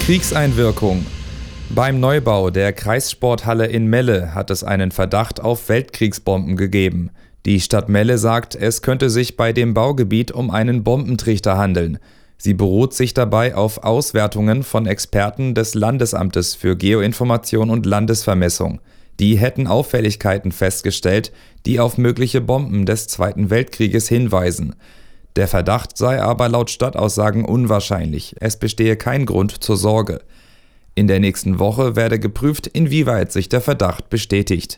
Kriegseinwirkung. Beim Neubau der Kreissporthalle in Melle hat es einen Verdacht auf Weltkriegsbomben gegeben. Die Stadt Melle sagt, es könnte sich bei dem Baugebiet um einen Bombentrichter handeln. Sie beruht sich dabei auf Auswertungen von Experten des Landesamtes für Geoinformation und Landesvermessung. Die hätten Auffälligkeiten festgestellt, die auf mögliche Bomben des Zweiten Weltkrieges hinweisen. Der Verdacht sei aber laut Stadtaussagen unwahrscheinlich. Es bestehe kein Grund zur Sorge. In der nächsten Woche werde geprüft, inwieweit sich der Verdacht bestätigt.